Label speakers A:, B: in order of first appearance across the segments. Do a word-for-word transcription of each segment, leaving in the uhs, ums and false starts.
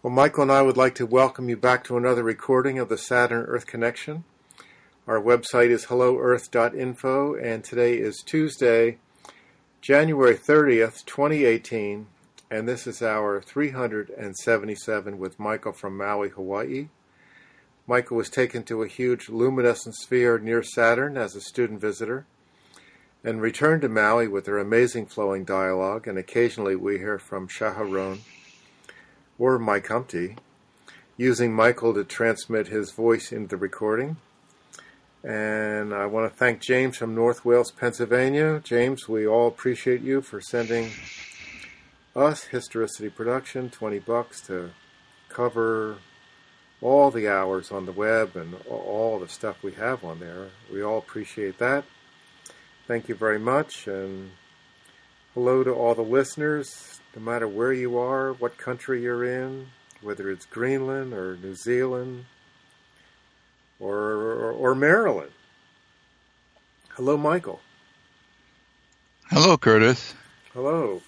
A: Well, Michael and I would like to welcome you back to another recording of the Saturn-Earth Connection. Our website is hello earth dot info, and today is Tuesday, January thirtieth, twenty eighteen, and this is our three hundred seventy-seven with Michael from Maui, Hawaii. Michael was taken to a huge luminescent sphere near Saturn as a student visitor, and returned to Maui with their amazing flowing dialogue, and occasionally we hear from Shaharon or Mike Humpty, using Michael to transmit his voice into the recording. And I want to thank James from North Wales, Pennsylvania. James, we all appreciate you for sending us, Historicity Production, twenty bucks to cover all the hours on the web and all the stuff we have on there. We all appreciate that. Thank you very much, and hello to all the listeners, no matter where you are, what country you're in, whether it's Greenland or New Zealand or, or, or Maryland. Hello, Michael.
B: Hello, Curtis.
A: Hello.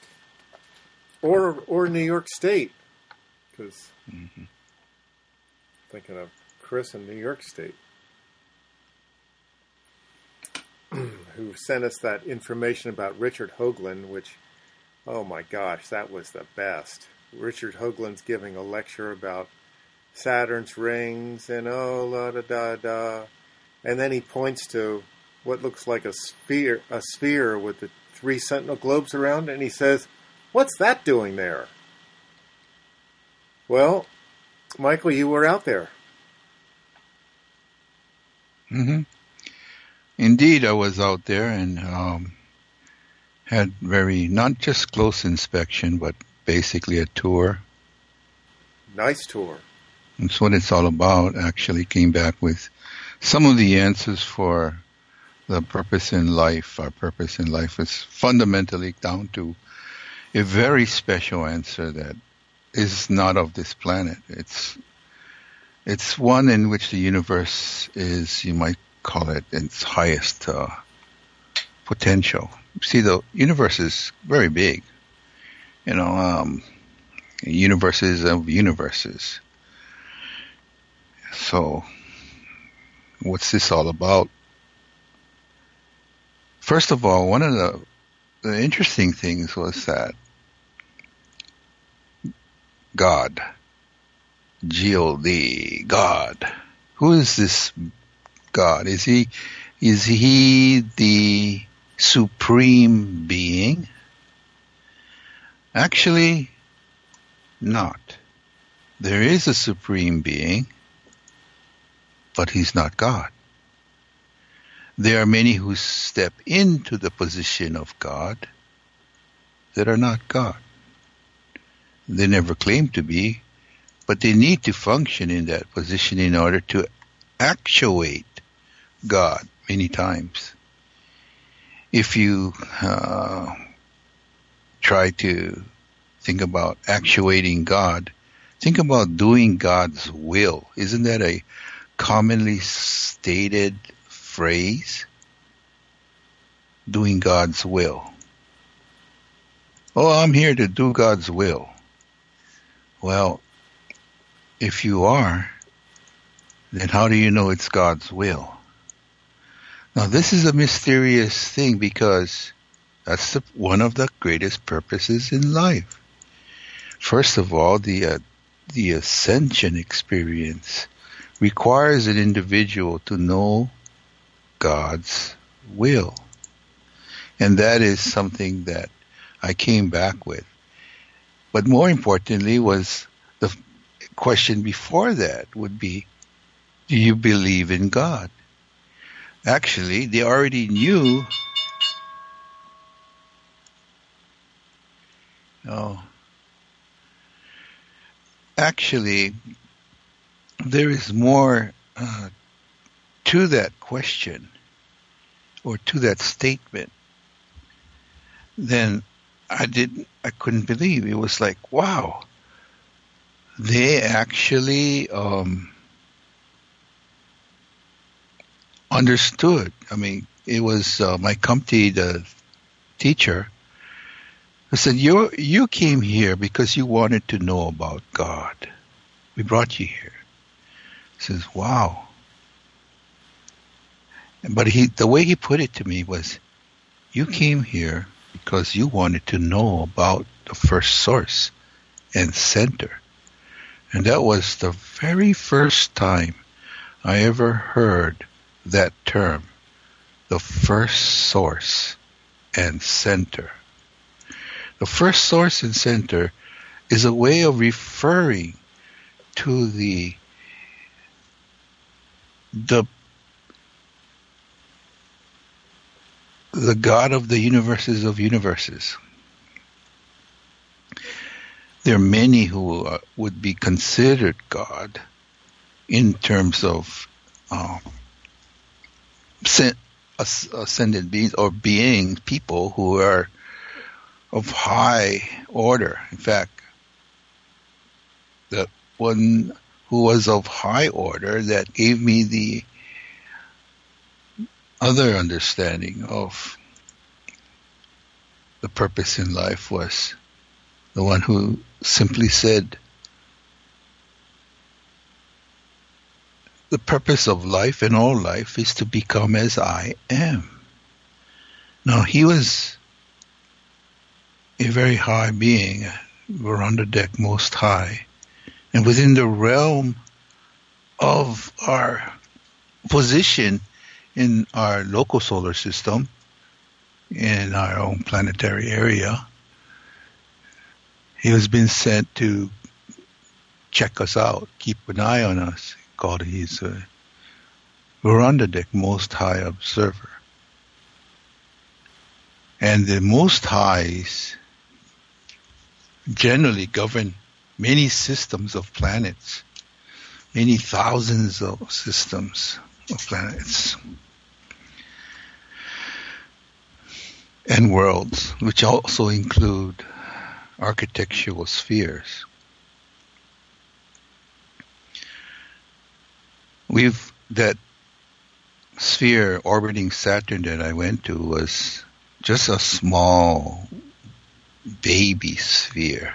A: Or or New York State, because mm-hmm. thinking of Chris in New York State, who sent us that information about Richard Hoagland, which, oh my gosh, that was the best. Richard Hoagland's giving a lecture about Saturn's rings and oh, la da da da. And then he points to what looks like a sphere, a sphere with the three sentinel globes around it, and he says, "What's that doing there?" Well, Michael, you were out there.
B: Mm-hmm. Indeed, I was out there and um, had very, not just close inspection, but basically a tour.
A: Nice tour.
B: That's what it's all about. Actually came back with some of the answers for the purpose in life. Our purpose in life is fundamentally down to a very special answer that is not of this planet. It's it's one in which the universe is, you might call it, its highest uh, potential. See, the universe is very big. You know, um, universes of universes. So, what's this all about? First of all, one of the, the interesting things was that God, G O D, God. Who is this God? Is he, is he the supreme being? Actually, not. There is a supreme being, but he's not God. There are many who step into the position of God that are not God. They never claim to be, but they need to function in that position in order to actuate God many times. If you uh, try to think about actuating God, think about doing God's will. Isn't that a commonly stated phrase? Doing God's will. Oh, I'm here to do God's will. Well, if you are, then how do you know it's God's will? Now, this is a mysterious thing because that's the, one of the greatest purposes in life. First of all, the uh, the ascension experience requires an individual to know God's will. And that is something that I came back with. But more importantly was the question before that would be, do you believe in God? Actually, they already knew. Oh. Actually, there is more uh, to that question or to that statement than I didn't, I couldn't believe. It was like, wow, they actually um, understood. I mean, it was uh, Mike Humpty, the teacher, I said, you you came here because you wanted to know about God. We brought you here. He says, wow. But he, the way he put it to me was, you came here because you wanted to know about the first source and center. And that was the very first time I ever heard that term, the first source and center. The first source and center is a way of referring to the the the God of the universes of universes. There are many who uh, would be considered God in terms of um, ascended beings or beings, people who are of high order. In fact, the one who was of high order that gave me the other understanding of the purpose in life was the one who simply said, the purpose of life and all life is to become as I am. Now, he was a very high being, Verandadek Most High, and within the realm of our position in our local solar system, in our own planetary area, he has been sent to check us out, keep an eye on us. Called he's a Verandadek Most High Observer. And the Most Highs generally govern many systems of planets, many thousands of systems of planets and worlds, which also include architectural spheres. We've that sphere orbiting Saturn that I went to was just a small baby sphere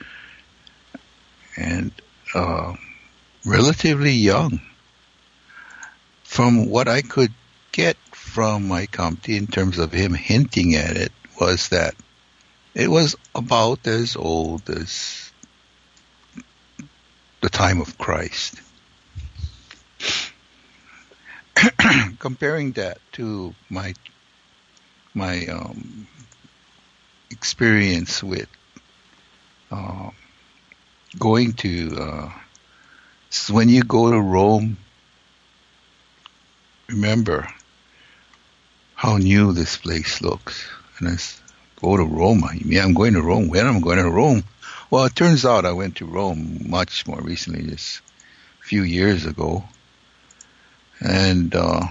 B: and uh, relatively young. From what I could get from my Comte in terms of him hinting at it was that it was about as old as the time of Christ. Comparing that to my my um, experience with uh, going to uh, when you go to Rome, remember how new this place looks. And I go to Rome. Yeah, I'm going to Rome. When am I going to Rome? Well, it turns out I went to Rome much more recently, just a few years ago. And uh,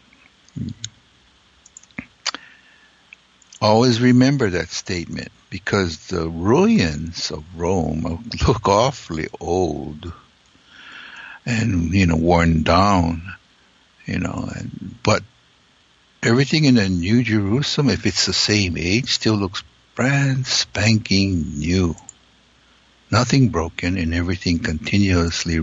B: always remember that statement, because the ruins of Rome look awfully old and, you know, worn down, you know, and, but everything in the New Jerusalem, if it's the same age, still looks brand spanking new. Nothing broken, and everything continuously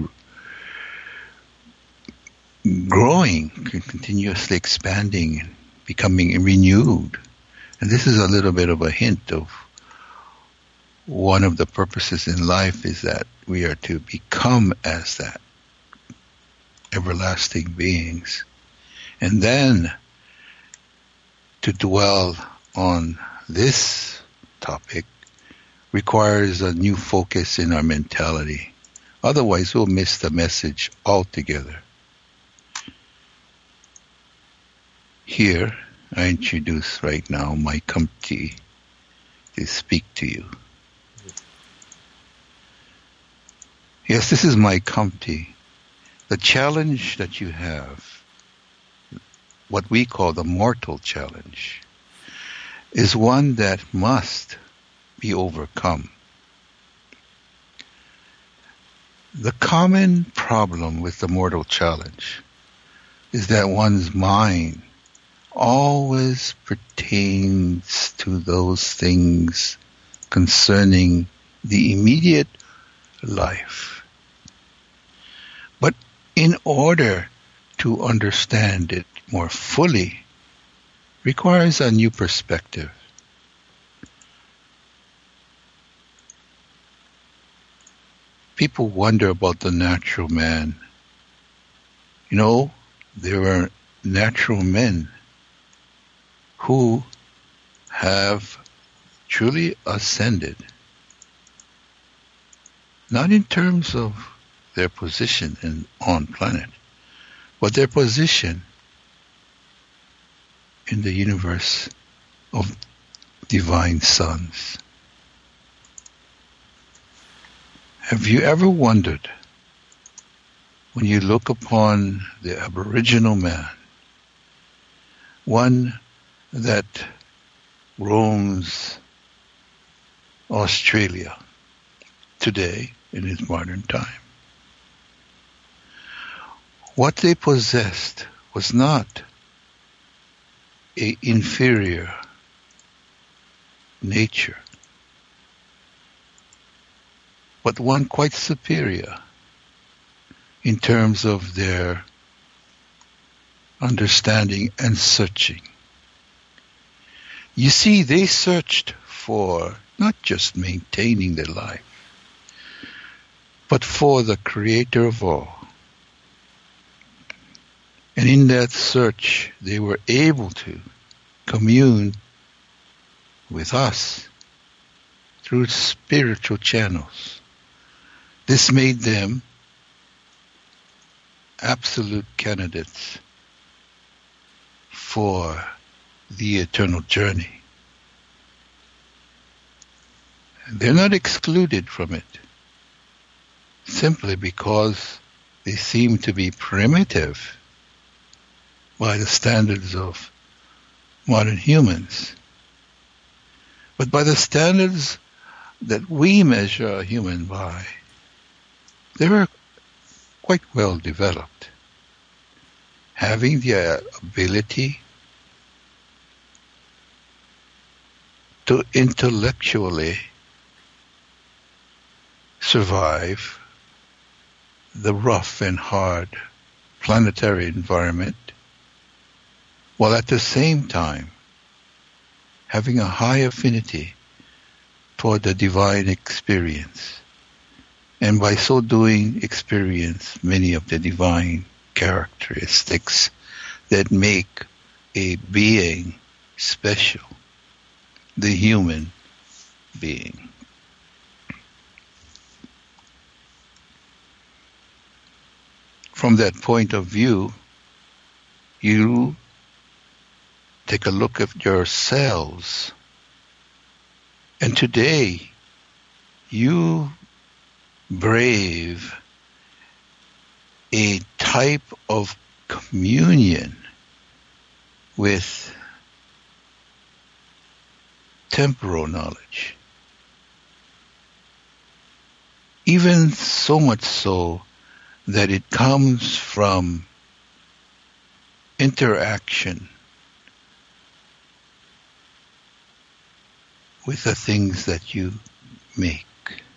B: growing, continuously expanding, and becoming renewed. And this is a little bit of a hint of one of the purposes in life, is that we are to become as that, everlasting beings. And then to dwell on this topic requires a new focus in our mentality. Otherwise, we'll miss the message altogether. Here, I introduce right now my Comte to speak to you. Yes, this is my Comte. The challenge that you have, what we call the mortal challenge, is one that must be overcome. The common problem with the mortal challenge is that one's mind always pertains to those things concerning the immediate life. But in order to understand it more fully, requires a new perspective. People wonder about the natural man. You know, there are natural men who have truly ascended, not in terms of their position in, on planet, but their position in the universe of divine sons. Have you ever wondered, when you look upon the Aboriginal man, one that roams Australia today in his modern time, what they possessed was not an inferior nature, but one quite superior in terms of their understanding and searching. You see, they searched for not just maintaining their life, but for the Creator of all. And in that search, they were able to commune with us through spiritual channels. This made them absolute candidates for the eternal journey. They're not excluded from it simply because they seem to be primitive by the standards of modern humans. But by the standards that we measure a human by, they were quite well developed, having the ability to intellectually survive the rough and hard planetary environment, while at the same time having a high affinity toward the divine experience, and by so doing experience many of the divine characteristics that make a being special, the human being. From that point of view, you take a look at yourselves, and today you brave a type of communion with temporal knowledge. Even so much so that it comes from interaction with the things that you make.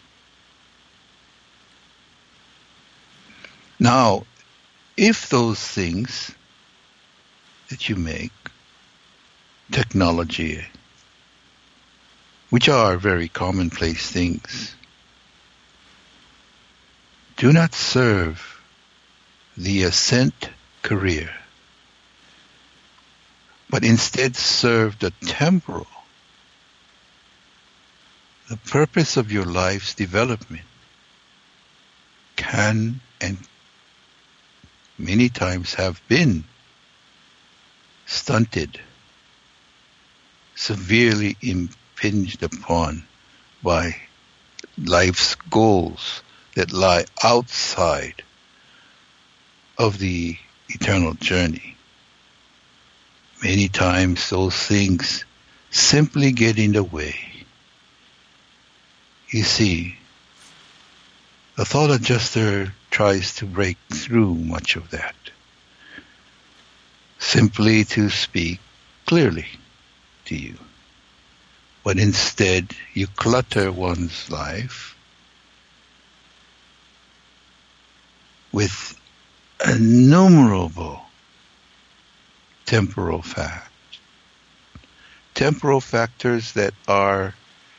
B: Now, if those things that you make, technology, which are very commonplace things, do not serve the ascent career, but instead serve the temporal, the purpose of your life's development, can and many times have been stunted, severely impinged upon by life's goals that lie outside of the eternal journey. Many times those things simply get in the way. You see, the thought adjuster tries to break through much of that, simply to speak clearly to you but instead you clutter one's life with innumerable temporal facts. Temporal factors that are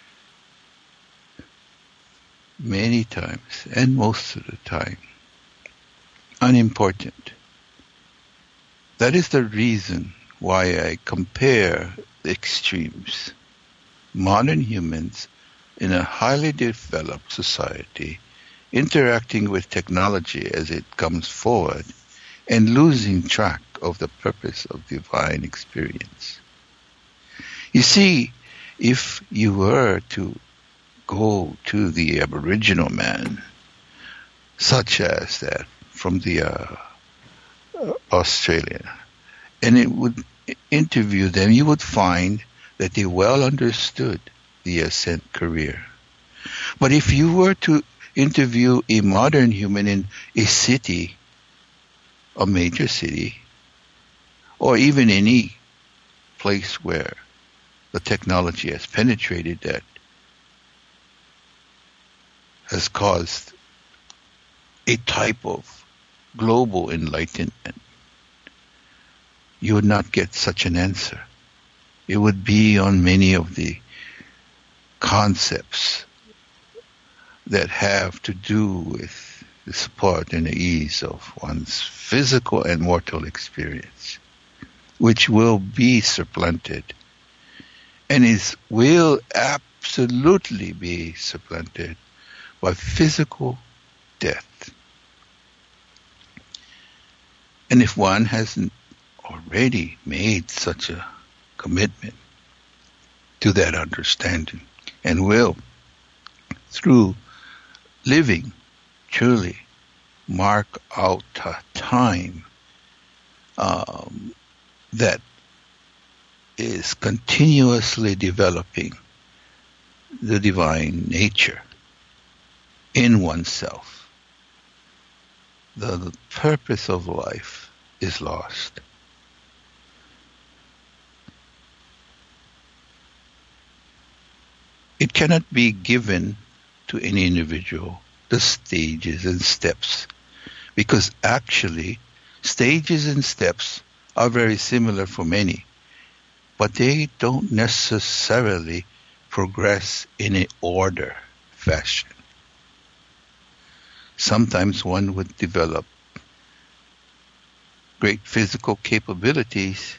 B: many times, and most of the time, unimportant. That is the reason why I compare the extremes. Modern humans in a highly developed society interacting with technology as it comes forward and losing track of the purpose of divine experience. You see, if you were to go to the Aboriginal man, such as that from the uh, Australia, and it would interview them, you would find that they well understood the ascent career. But if you were to interview a modern human in a city, a major city, or even any place where the technology has penetrated that has caused a type of global enlightenment, you would not get such an answer. It would be on many of the concepts that have to do with the support and the ease of one's physical and mortal experience, which will be supplanted and is will absolutely be supplanted by physical death. And if one hasn't already made such a commitment to that understanding and will, through living, truly mark out a time um, that is continuously developing the divine nature in oneself, the, the purpose of life is lost. It cannot be given to any individual, the stages and steps, because actually stages and steps are very similar for many, but they don't necessarily progress in an order fashion. Sometimes one would develop great physical capabilities,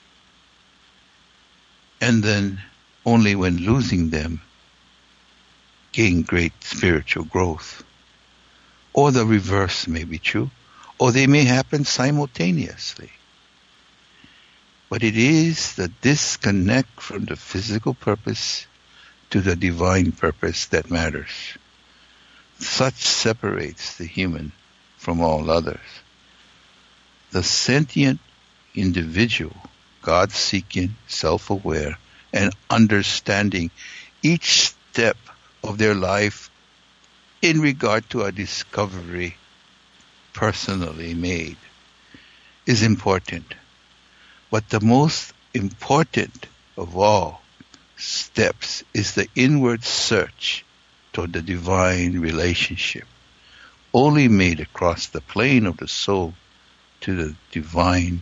B: and then only when losing them gain great spiritual growth. Or the reverse may be true, or they may happen simultaneously. But it is the disconnect from the physical purpose to the divine purpose that matters. Such separates the human from all others. The sentient individual, God-seeking, self-aware, and understanding each step of their life in regard to a discovery personally made is important. But the most important of all steps is the inward search toward the divine relationship, only made across the plane of the soul to the divine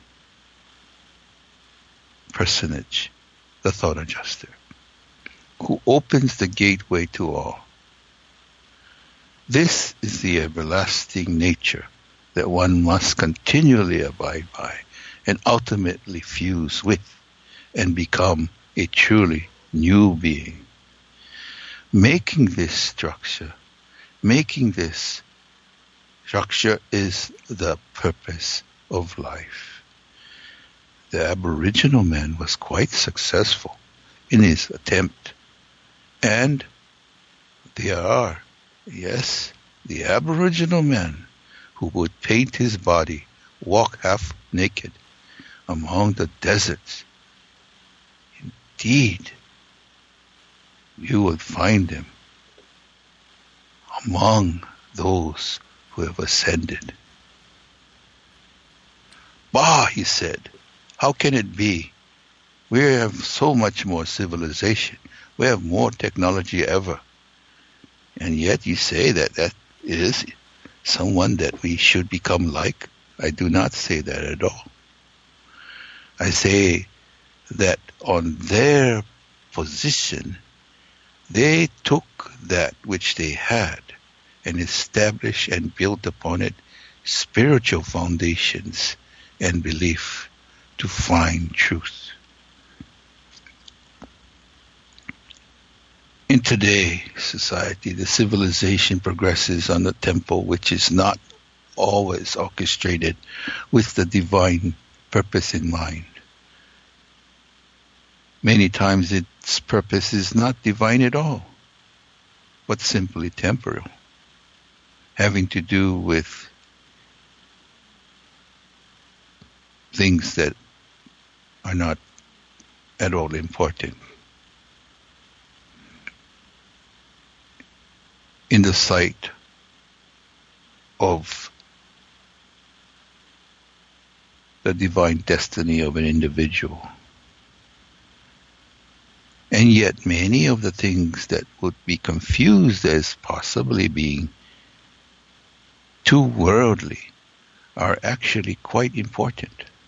B: personage, the thought adjuster, who opens the gateway to all. This is the everlasting nature that one must continually abide by and ultimately fuse with and become a truly new being. Making this structure, making this structure is the purpose of life. The Aboriginal man was quite successful in his attempt. And there are, yes, the Aboriginal man who would paint his body, walk half naked among the deserts. Indeed, you would find him among those who have ascended. Bah, he said, how can it be We have so much more civilization. We have more technology ever. And yet you say that that is someone that we should become like. I do not say that at all. I say that on their position, they took that which they had and established and built upon it spiritual foundations and belief to find truth. In today's society, the civilization progresses on a tempo which is not always orchestrated with the divine purpose in mind. Many times its purpose is not divine at all, but simply temporal, having to do with things that are not at all important. In the sight of the divine destiny of an individual. And yet many of the things that would be confused as possibly being too worldly are actually quite important.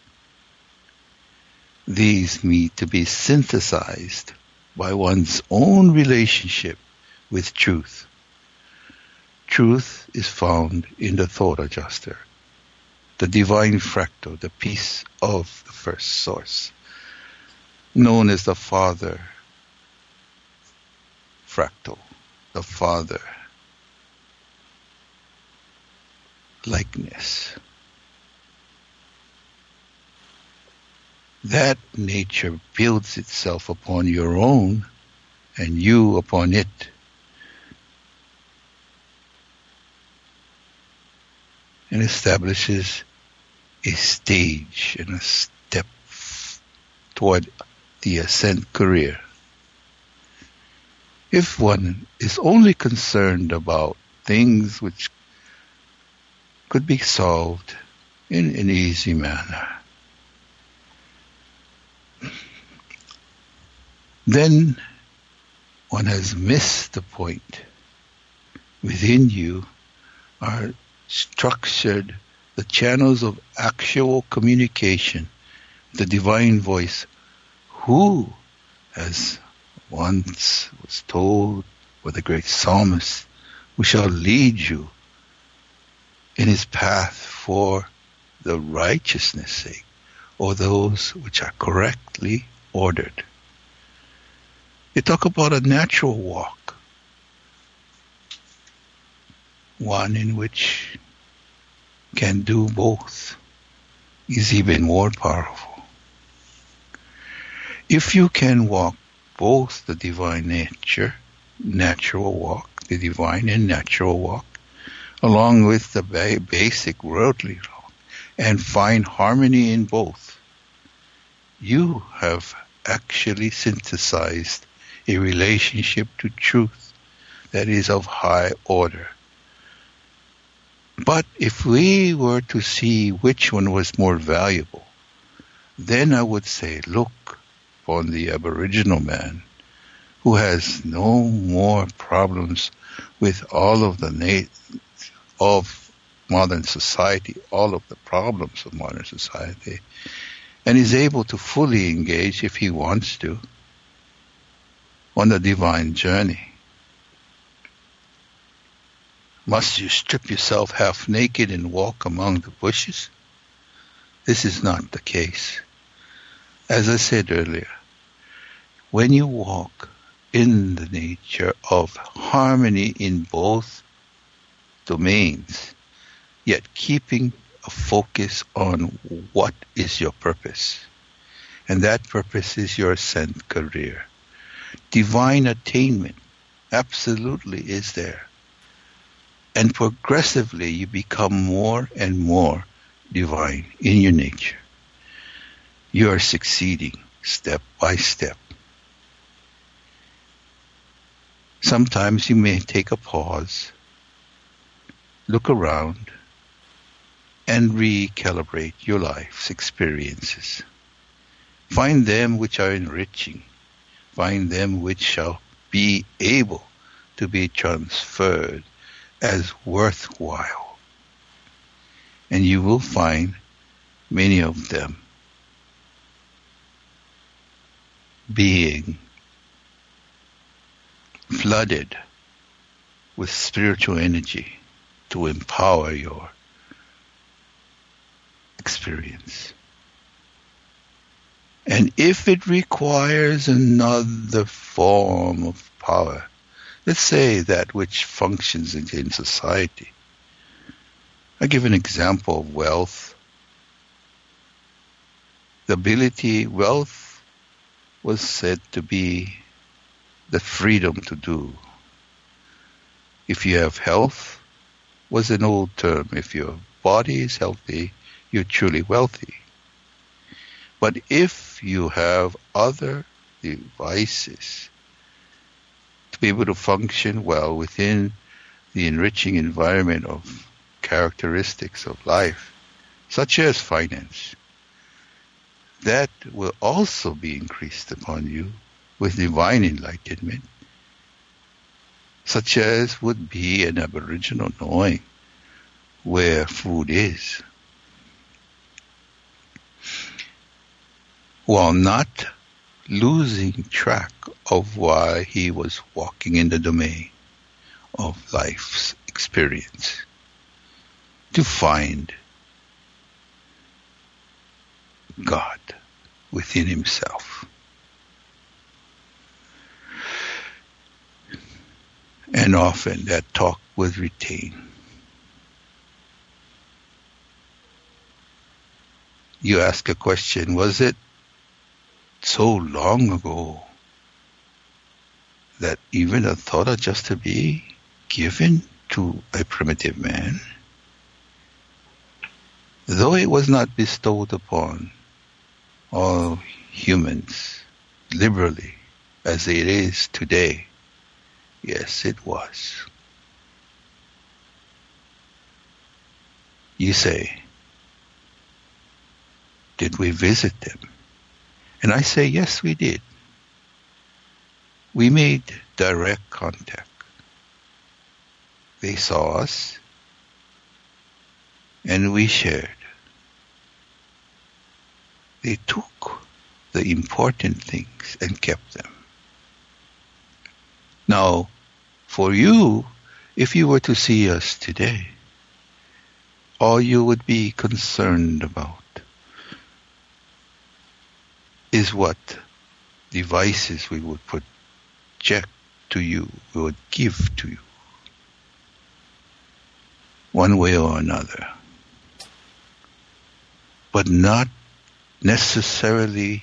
B: These need to be synthesized by one's own relationship with truth. Truth is found in the thought adjuster, the divine fractal, the piece of the first source, known as the Father fractal, the Father likeness. That nature builds itself upon your own and you upon it. And establishes a stage and a step toward the ascent career. If one is only concerned about things which could be solved in an easy manner, then one has missed the point. Within you are structured the channels of actual communication, the divine voice, who, as once was told by the great psalmist, who shall lead you in his path for the righteousness' sake, or those which are correctly ordered. They talk about a natural walk, one in which can do both is even more powerful. If you can walk both the divine nature, natural walk, the divine and natural walk, along with the ba- basic worldly walk, and find harmony in both, you have actually synthesized a relationship to truth that is of high order. But if we were to see which one was more valuable, then I would say, look upon the Aboriginal man who has no more problems with all of the na- of modern society, all of the problems of modern society, and is able to fully engage, if he wants to, on the divine journey. Must you strip yourself half naked and walk among the bushes? This is not the case. As I said earlier, when you walk in the nature of harmony in both domains, yet keeping a focus on what is your purpose, and that purpose is your ascent career. Divine attainment absolutely is there. And progressively you become more and more divine in your nature. You are succeeding step by step. Sometimes you may take a pause, look around, and recalibrate your life's experiences. Find them which are enriching. Find them which shall be able to be transferred as worthwhile. And you will find many of them being flooded with spiritual energy to empower your experience. And if it requires another form of power, let's say that which functions in society. I give an example of wealth. The ability, wealth was said to be the freedom to do. If you have health, was an old term. If your body is healthy, you're truly wealthy. But if you have other devices to be able to function well within the enriching environment of characteristics of life, such as finance, that will also be increased upon you with divine enlightenment, such as would be an aboriginal knowing where food is, while not losing track of why he was walking in the domain of life's experience, to find God within himself. And often that talk was retained. You ask a question, was it so long ago that even a thought of just to be given to a primitive man, though it was not bestowed upon all humans liberally as it is today? Yes, it was. You say, did we visit them? And I say, yes, we did. We made direct contact. They saw us, and we shared. They took the important things and kept them. Now, for you, if you were to see us today, all you would be concerned about is what devices we would project to you, we would give to you, one way or another, but not necessarily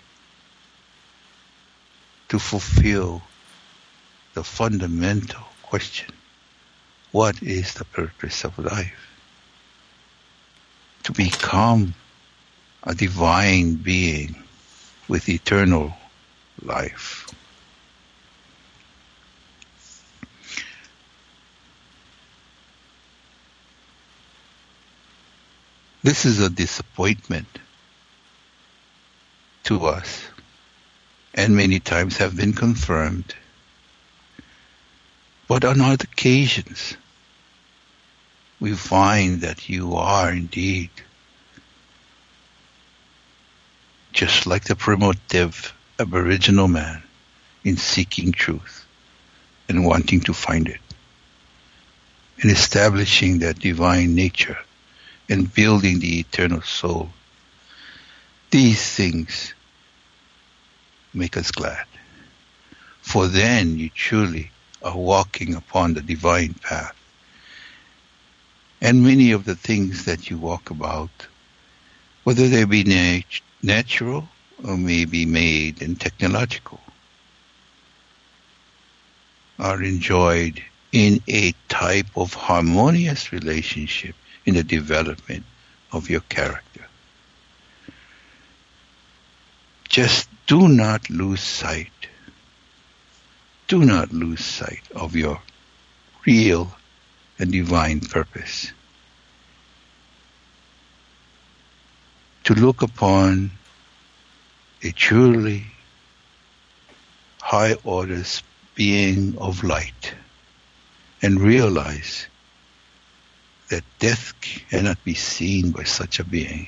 B: to fulfill the fundamental question, what is the purpose of life? To become a divine being with eternal life. This is a disappointment to us, and many times have been confirmed. But on other occasions, we find that you are indeed just like the primitive aboriginal man in seeking truth and wanting to find it, and establishing that divine nature and building the eternal soul. These things make us glad, for then you truly are walking upon the divine path. And many of the things that you walk about, whether they be nat- natural or may be made and technological, are enjoyed in a type of harmonious relationship in the development of your character. Just do not lose sight. Do not lose sight of your real and divine purpose. To look upon a truly high order being of light and realize that death cannot be seen by such a being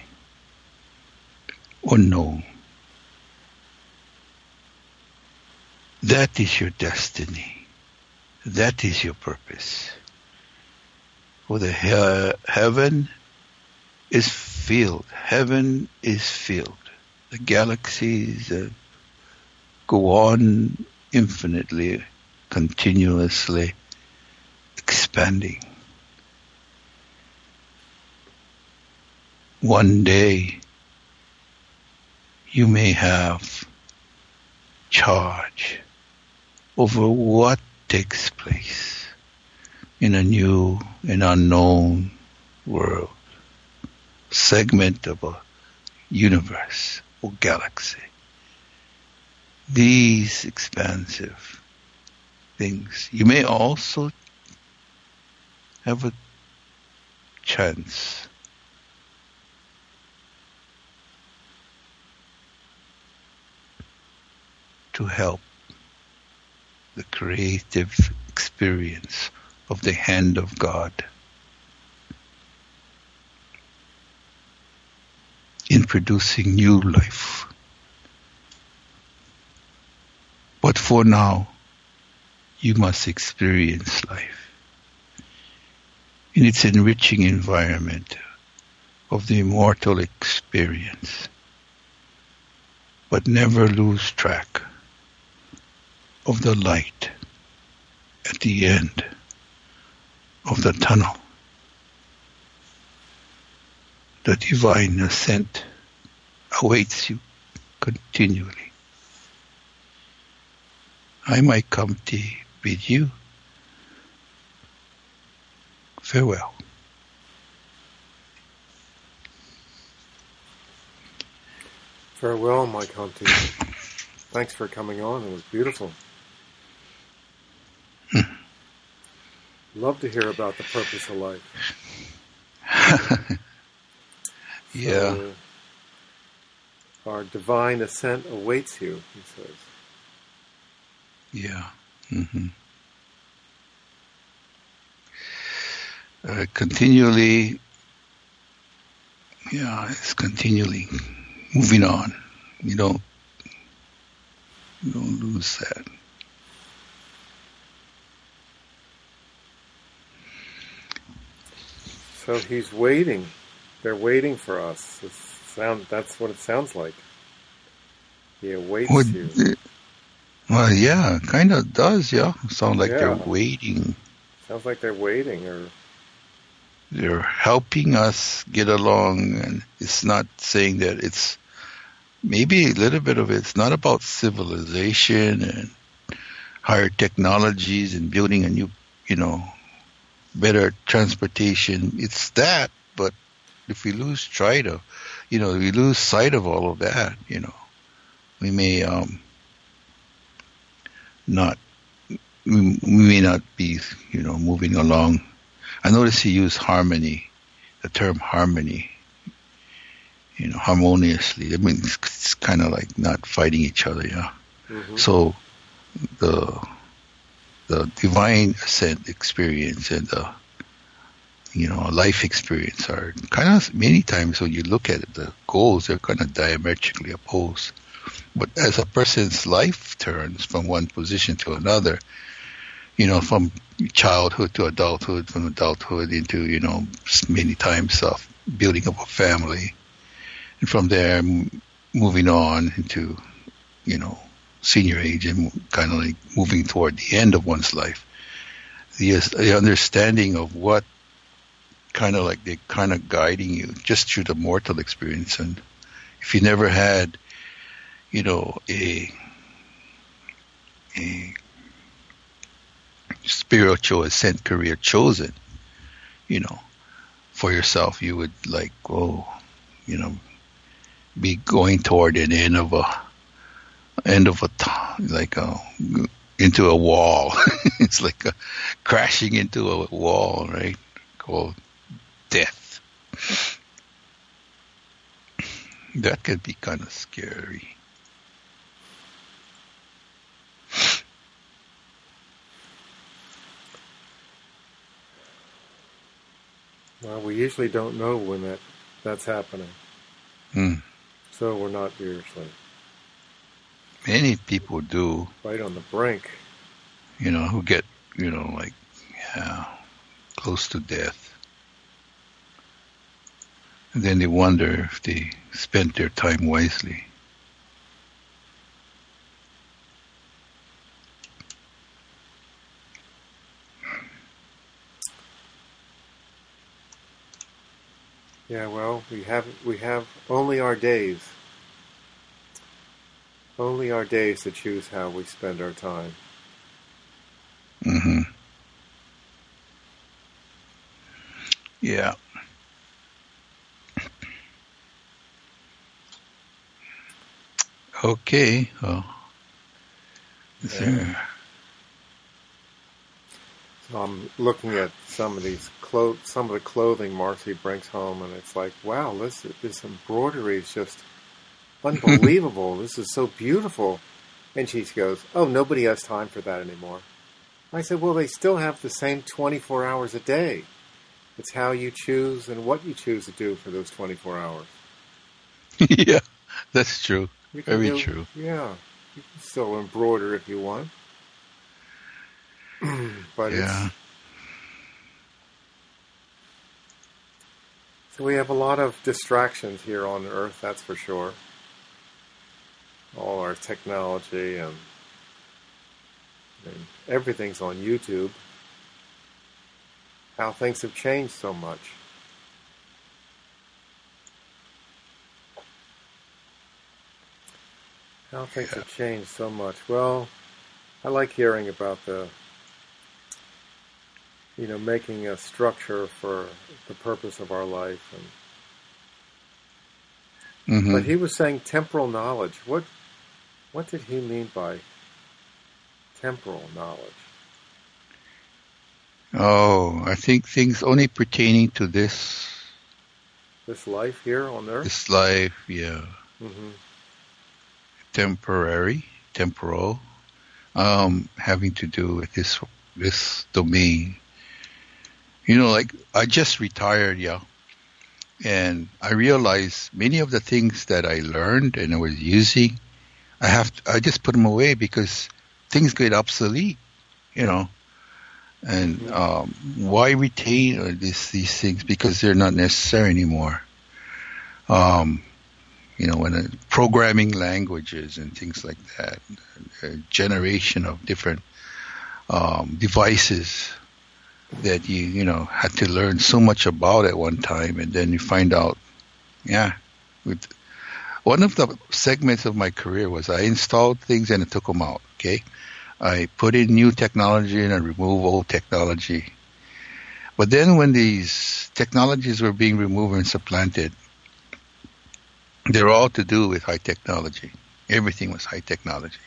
B: or known. That is your destiny. That is your purpose. For the he- heaven is filled. Heaven is filled. The galaxies uh, go on infinitely, continuously expanding. One day, you may have charge over what takes place in a new and unknown world, segment of a universe or galaxy. These expansive things. You may also have a chance to help the creative experience of the hand of God in producing new life. But for now, you must experience life in its enriching environment of the immortal experience, but never lose track of the light at the end of the tunnel. The divine ascent awaits you continually. I, Mike Comte, bid you farewell.
A: Farewell, Mike Comte. Thanks for coming on. It was beautiful. Love to hear about the purpose of life.
B: Yeah.
A: So, our divine ascent awaits you, he says.
B: Yeah. Mm-hmm. Uh, continually, yeah, it's continually moving on. You don't, you don't lose that.
A: So he's waiting. They're waiting for us. It's sound. That's what it sounds like. He awaits
B: Well,
A: you.
B: well, yeah, kind of does, yeah. Sound like
A: Yeah.
B: they're waiting.
A: Sounds like they're waiting, or
B: They're helping us get along, and it's not saying that it's maybe a little bit of it's not about civilization and higher technologies and building a new, you know, better transportation. It's that, but if we lose sight of, you know, we lose sight of all of that, you know, we may um, not, we, we may not be, you know, moving along. I noticed he used harmony, the term harmony, you know, harmoniously. I mean, it's, it's kind of like not fighting each other, yeah.
A: mm-hmm.
B: So the the divine ascent experience and the, you know, life experience are kind of, many times when you look at it, the goals are kind of diametrically opposed. But as a person's life turns from one position to another, you know, from childhood to adulthood, from adulthood into, you know, many times of building up a family, and from there m- moving on into, you know, senior age and kind of like moving toward the end of one's life. The, the understanding of what kind of like they're kind of guiding you just through the mortal experience. And if you never had, you know, a a spiritual ascent career chosen, you know, for yourself, you would like, oh, you know, be going toward an end of a end of a t- like a into a wall. It's like a crashing into a wall, right? Called death. That can be kind of scary.
A: Well, we usually don't know when that that's happening.
B: Mm.
A: So we're not usually.
B: Many people do.
A: Right on the brink.
B: You know, who get, you know, like, yeah, close to death. And then they wonder if they spent their time wisely.
A: Yeah, well, we have we have only our days. Only our days to choose how we spend our time.
B: Mm-hmm. Yeah. Okay. Well, is
A: Yeah.
B: there...
A: So I'm looking at some of these clo- some of the clothing Marcy brings home, and it's like, wow, this this embroidery is just unbelievable. This is so beautiful. And she goes, oh, nobody has time for that anymore. I said, well, they still have the same twenty-four hours a day. It's how you choose and what you choose to do for those twenty-four hours.
B: Yeah, that's true.
A: You can
B: Very
A: do-
B: true.
A: Yeah, you can still embroider if you want. But
B: Yeah.
A: it's, so we have a lot of distractions here on Earth, that's for sure. All our technology and, and everything's on YouTube. How things have changed so much. How things
B: Yeah.
A: have changed so much. Well, I like hearing about the, you know, making a structure for the purpose of our life. And
B: Mm-hmm.
A: but he was saying temporal knowledge. What what did he mean by temporal knowledge?
B: Oh, I think things only pertaining to this
A: This life here on Earth?
B: this life, yeah,
A: Mm-hmm.
B: temporary, temporal, um, having to do with this this domain. You know, like I just retired, yeah, and I realized many of the things that I learned and I was using, I have to, I just put them away because things get obsolete, you know. And
A: Mhm.
B: um, why retain uh, these these things? Because they're not necessary anymore. Um, you know, when uh, programming languages and things like that, a generation of different um, devices that you you know had to learn so much about at one time, and then you find out, yeah. With one of the segments of my career was I installed things and I took them out. Okay. I put in new technology and I remove old technology. But then when these technologies were being removed and supplanted, they're all to do with high technology. Everything was high technology.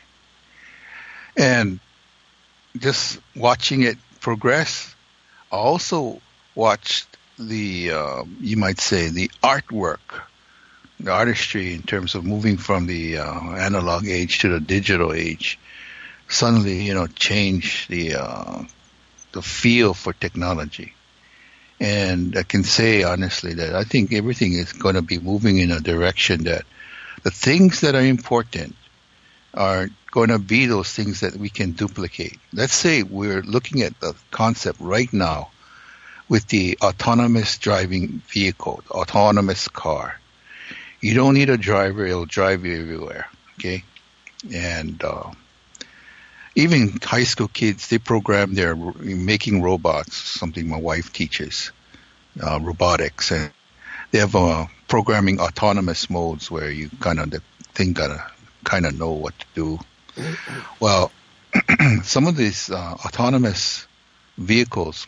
B: And just watching it progress, I also watched the, uh, you might say, the artwork, the artistry in terms of moving from the uh, analog age to the digital age. Suddenly, you know, change the uh, the feel for technology. And I can say honestly that I think everything is going to be moving in a direction that the things that are important are going to be those things that we can duplicate. Let's say we're looking at the concept right now with the autonomous driving vehicle, the autonomous car. You don't need a driver, it'll drive you everywhere, okay? And uh, even high school kids, they program their making robots, something my wife teaches, uh, robotics. And they have uh, programming autonomous modes where you kind of, the thing gotta kind of know what to do. Well, some of these uh, autonomous vehicles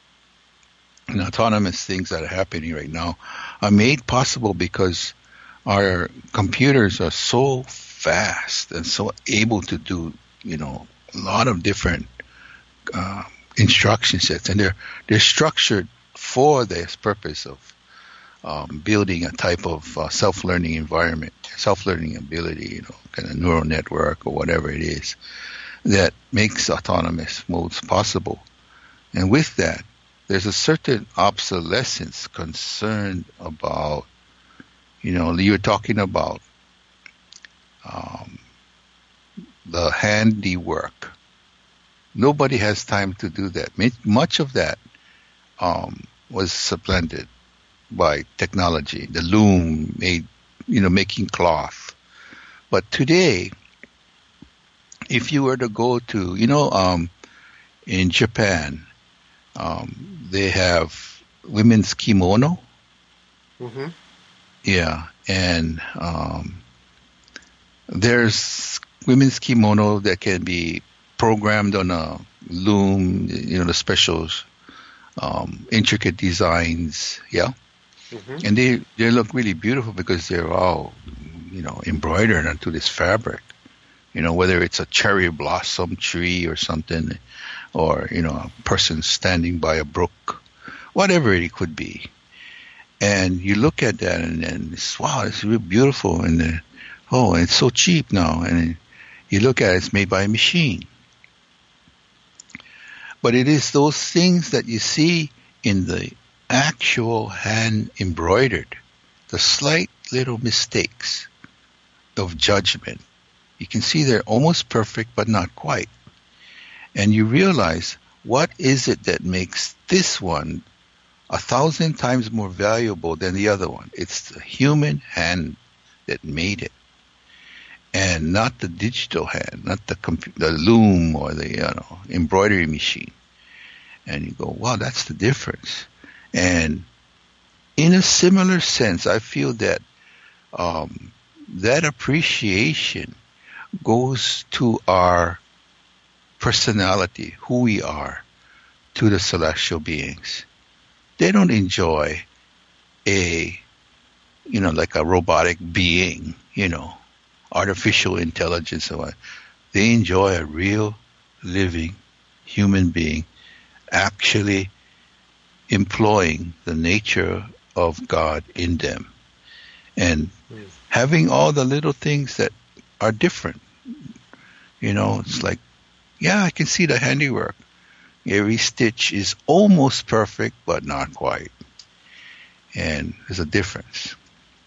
B: and autonomous things that are happening right now are made possible because our computers are so fast and so able to do, you know, a lot of different uh, instruction sets, and they're they're structured for this purpose of um, building a type of uh, self-learning environment, self-learning ability, you know, kind of neural network or whatever it is that makes autonomous modes possible. And with that, there's a certain obsolescence concerned about, you know, you're talking about um, the handiwork. Nobody has time to do that. Much of that um, was supplanted by technology. The loom made, you know, making cloth. But today, if you were to go to, you know, um, in Japan, um, they have women's kimono.
A: Mm-hmm.
B: Yeah, and um, there's women's kimono that can be programmed on a loom, you know, the special um, intricate designs, yeah.
A: Mm-hmm.
B: And they, they look really beautiful because they're all, you know, embroidered onto this fabric. You know, whether it's a cherry blossom tree or something, or, you know, a person standing by a brook, whatever it could be. And you look at that and, and it's, wow, it's really beautiful. And uh, oh, and it's so cheap now. And you look at it, it's made by a machine. But it is those things that you see in the actual hand embroidered, the slight little mistakes of judgment. You can see they're almost perfect, but not quite. And you realize, what is it that makes this one a thousand times more valuable than the other one? It's the human hand that made it, and not the digital hand, not the compu- the loom or the, you know, embroidery machine. And you go, wow, that's the difference. And in a similar sense, I feel that um, that appreciation goes to our personality, who we are, to the celestial beings. They don't enjoy a, you know, like a robotic being, you know, artificial intelligence or what. They enjoy a real, living human being actually employing the nature of God in them and mm. having all the little things that are different. You know, it's like, yeah, I can see the handiwork. Every stitch is almost perfect, but not quite. And there's a difference.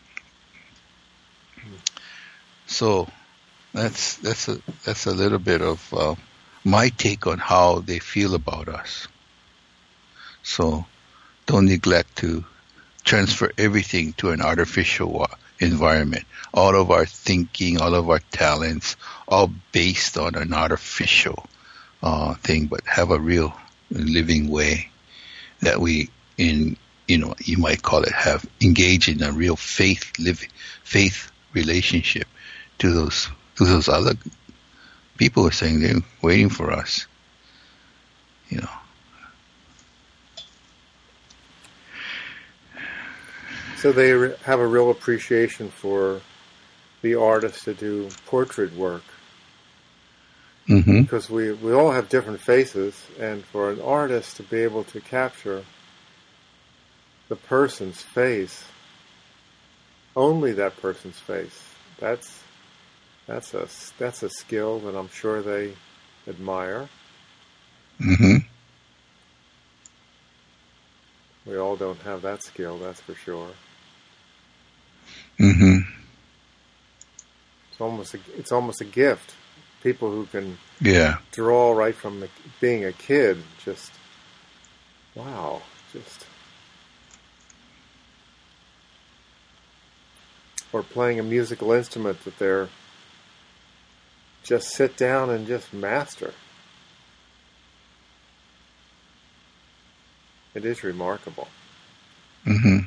B: So that's that's a that's a little bit of uh, my take on how they feel about us. So don't neglect to transfer everything to an artificial environment. All of our thinking, all of our talents, all based on an artificial uh, thing, but have a real living way that we, in you know, you might call it, have engaged in a real faith, live, faith relationship to those to those other people who are saying they're waiting for us. You know.
A: So they re- have a real appreciation for the artists that do portrait work.
B: Mm-hmm.
A: Because we, we all have different faces, and for an artist to be able to capture the person's face, only that person's face, that's that's a, that's a skill that I'm sure they admire.
B: Mm-hmm.
A: We all don't have that skill, that's for sure.
B: Mm-hmm.
A: It's almost a, it's almost a gift. People who can
B: yeah.
A: draw right from the, being a kid, just wow, just or playing a musical instrument that they're just sit down and just master. It is remarkable.
B: Mm-hmm.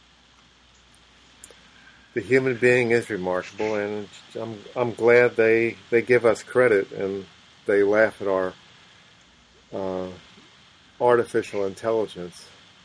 A: The human being is remarkable, and I'm I'm glad they, they give us credit and they laugh at our uh, artificial intelligence.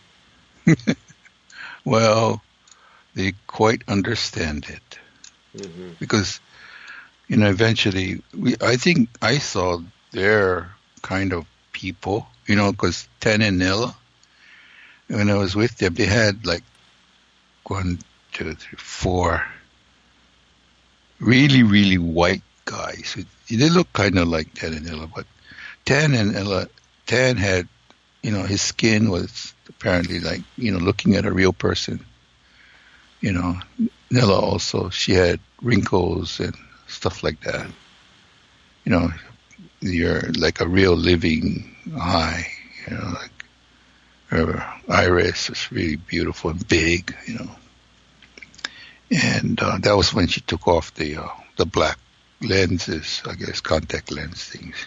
B: Well, they quite understand it.
A: Mm-hmm.
B: Because, you know, eventually, we, I think I saw their kind of people, you know, because Tan and Nella, when I was with them, they had like one, two, three, four really, really white guys. They look kind of like Tan and Ella, but Tan and Ella, Tan had, you know, his skin was apparently like, you know, looking at a real person. You know, Nella also, she had wrinkles and stuff like that. You know, you're like a real living eye, you know, like her iris was really beautiful and big, you know. And uh, that was when she took off the uh, the black lenses, I guess, contact lens things.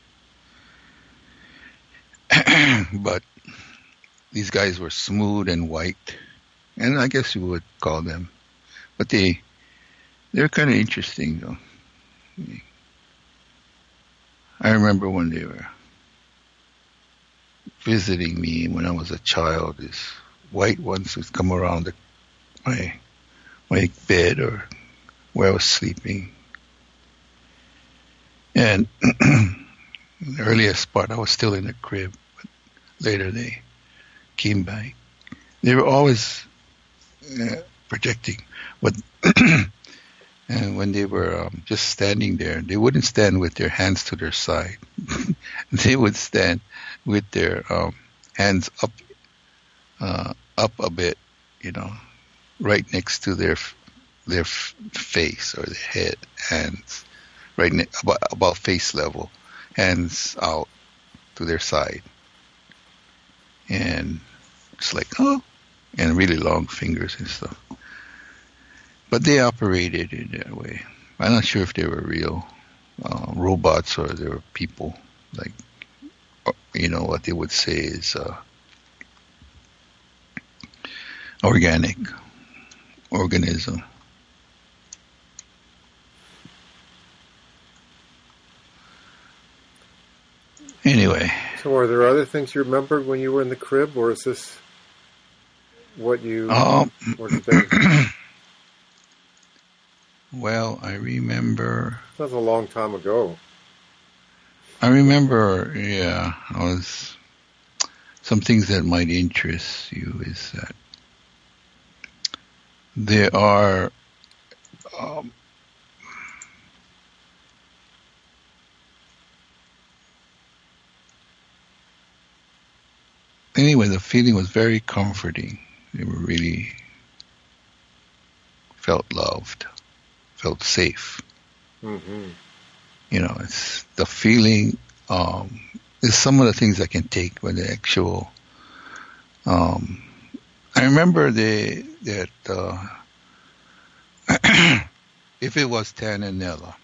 B: But these guys were smooth and white, and I guess you would call them. But they, they're kind of interesting, though. I remember when they were visiting me when I was a child, these white ones would come around the, my my bed or where I was sleeping. And the earliest part, I was still in the crib, but later they came back. They were always uh, projecting, but and when they were um, just standing there, they wouldn't stand with their hands to their side. They would stand with their um, hands up, uh, up a bit, you know, right next to their their face or their head, hands right ne- about, about face level, hands out to their side, and it's like, oh, and really long fingers and stuff. But they operated in that way. I'm not sure if they were real uh, robots or they were people. Like, you know, what they would say is uh, organic organism. Anyway.
A: So are there other things you remembered when you were in the crib, or is this what you
B: Um,
A: were today?
B: Well, I remember...
A: That was a long time ago.
B: I remember, yeah, I was... Some things that might interest you is that there are... Um, anyway, the feeling was very comforting. They were really felt loved. Felt safe.
A: Mm-hmm.
B: You know, it's the feeling. Um, is some of the things I can take when the actual. Um, I remember the that uh, if it was Tan and Nella,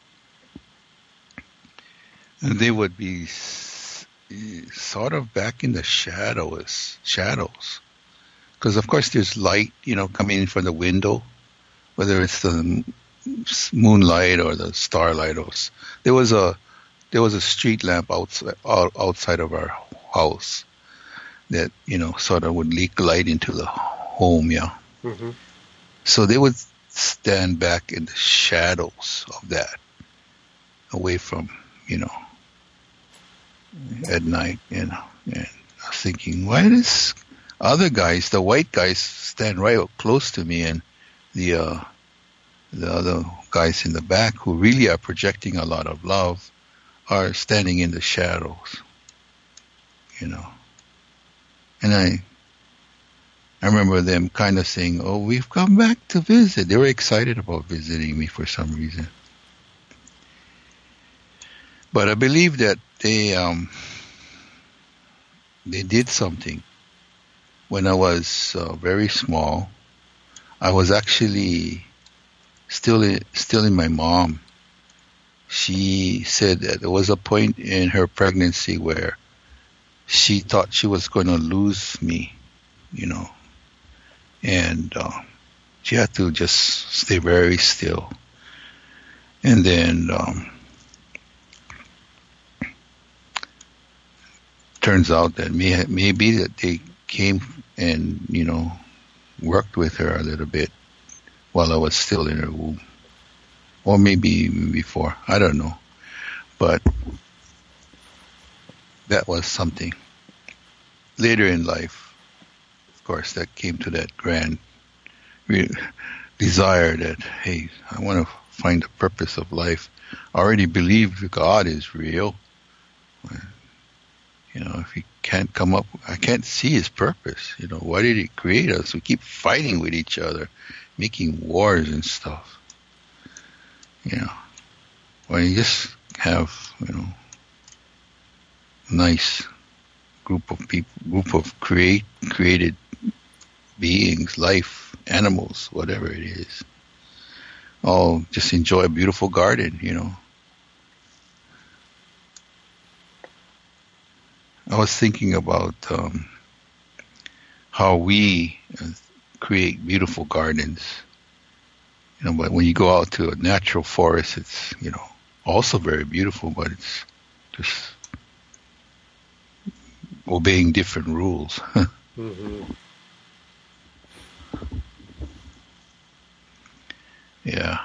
B: they would be s- sort of back in the shadows, shadows, because of course there's light, you know, coming in from the window, whether it's the moonlight or the starlight. Or there was a there was a street lamp outside outside of our house that, you know, sort of would leak light into the home. Yeah.
A: Mm-hmm.
B: So they would stand back in the shadows of that, away from, you know, at night. You know, and I was thinking, why does other guys, the white guys, stand right up close to me, and the uh, the other guys in the back who really are projecting a lot of love are standing in the shadows, you know. And I I remember them kind of saying, oh, we've come back to visit. They were excited about visiting me for some reason. But I believe that they um, they did something. When I was uh, very small, I was actually still in, still in my mom. She said that there was a point in her pregnancy where she thought she was going to lose me, you know, and uh, she had to just stay very still. And then um, turns out that may, maybe that they came and, you know, worked with her a little bit while I was still in her womb. Or maybe even before. I don't know. But that was something. Later in life, of course, that came to that grand re- desire that, hey, I want to find the purpose of life. I already believe God is real. You know, if he can't come up, I can't see his purpose. You know, why did he create us? We keep fighting with each other, making wars and stuff. You know, why don't you just have, you know, nice group of people, group of create created beings, life, animals, whatever it is. All just enjoy a beautiful garden, you know. I was thinking about um, how we uh, create beautiful gardens, you know. But when you go out to a natural forest, it's, you know, also very beautiful, but it's just obeying different rules.
A: Mm-hmm.
B: Yeah.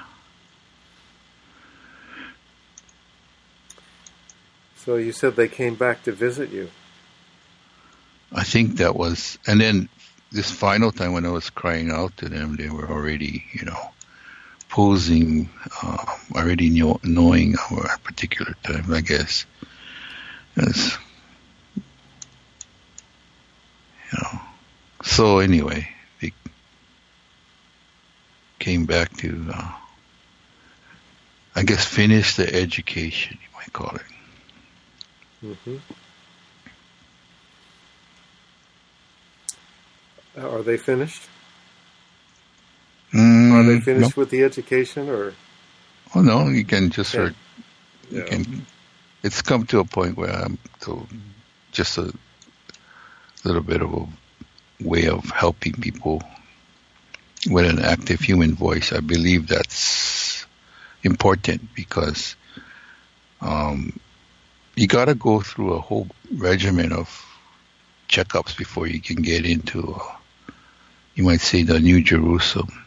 A: So you said they came back to visit you.
B: I think that was, and then this final time when I was crying out to them, they were already, you know, posing, uh, already know, knowing our particular time, I guess. As, you know. So anyway, they came back to, uh, I guess, finish the education, you might call it.
A: Mm-hmm. Are they finished?
B: Mm,
A: Are they finished
B: no.
A: with the education, or?
B: Oh no, you can just
A: Yeah.
B: sort. You
A: Yeah.
B: can. It's come to a point where I'm so just a little bit of a way of helping people with an active human voice. I believe that's important because um, you got to go through a whole regimen of checkups before you can get into, uh, you might say, the New Jerusalem.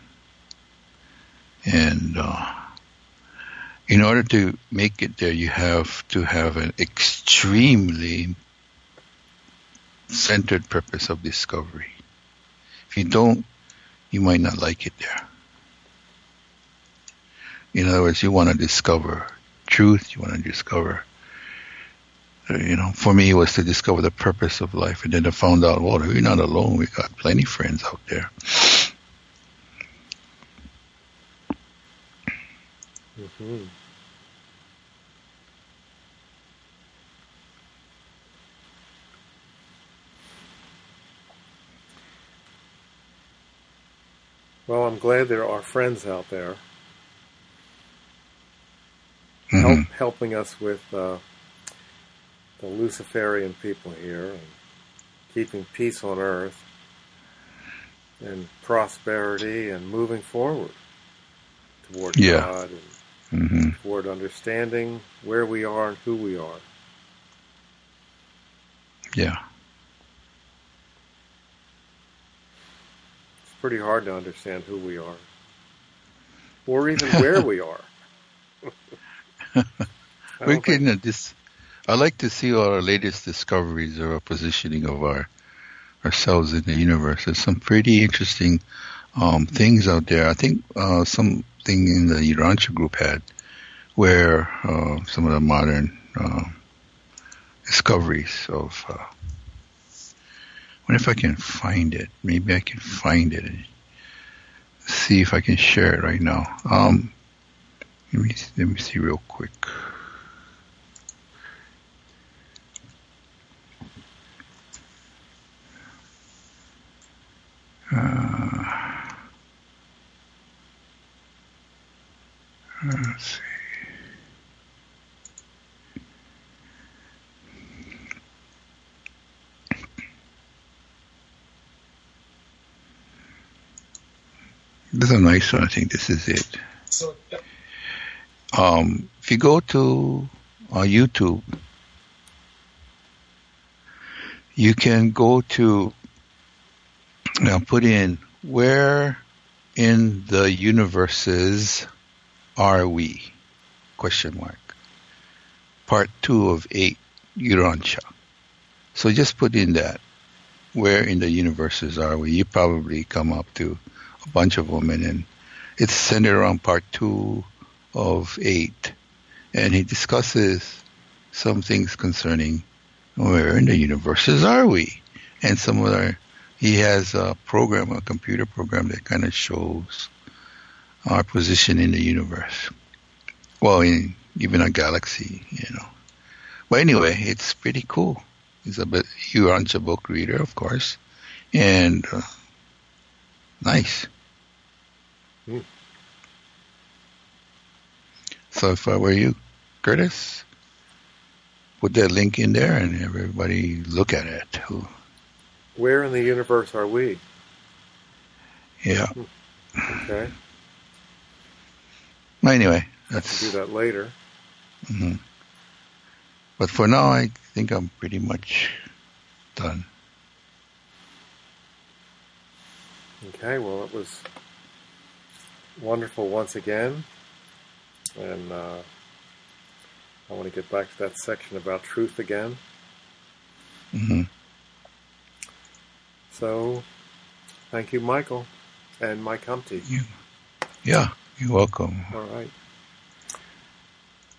B: And uh, in order to make it there, you have to have an extremely centered purpose of discovery. If you don't, you might not like it there. In other words, you want to discover truth, you want to discover, uh, you know, for me it was to discover the purpose of life, and then I found out, well, we're not alone, we got plenty of friends out there.
A: Mm-hmm. Well, I'm glad there are friends out there
B: Mm-hmm.
A: help, helping us with uh, the Luciferian people here and keeping peace on earth and prosperity and moving forward toward
B: Yeah.
A: God and
B: Mm-hmm.
A: toward understanding where we are and who we are.
B: Yeah.
A: It's pretty hard to understand who we are or even where we are. I
B: We
A: don't think-
B: can uh, this. I like to see all our latest discoveries or our positioning of our ourselves in the universe. There's some pretty interesting um, things out there. I think uh, something in the Urantia group had where uh, some of the modern uh, discoveries of. Uh, I wonder if I can find it. Maybe I can find it and see if I can share it right now. Um, let me let me see real quick. Uh, let's see. This is a nice one. I think this is it. Um, if you go to uh, YouTube, you can go to now put in where in the universes are we? Question mark. Part two of eight, Urantia. So just put in that. Where in the universes are we? You probably come up to a bunch of them, and then it's centered around part two of eight. And he discusses some things concerning Where in the universes are we? And some of our, he has a program, a computer program that kind of shows our position in the universe. Well, in even a galaxy, you know. But anyway, it's pretty cool. He's a bit, you aren't a book reader, of course, and uh, nice.
A: Hmm.
B: So if I were you, Curtis, put that link in there and everybody look at it.
A: Where in the universe are we?
B: Yeah.
A: Okay.
B: Anyway,
A: Let's
B: that's
A: do that later.
B: Mm-hmm. But for now, I think I'm pretty much done.
A: Okay, well, it was wonderful once again. And uh, I want to get back to that section about truth again.
B: Mm-hmm.
A: So, thank you, Michael, and Mike Humpty.
B: You, yeah, you're welcome.
A: All right.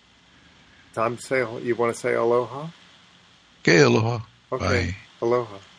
A: Time to say, you want to say aloha?
B: Okay, aloha.
A: Okay,
B: Bye.
A: aloha.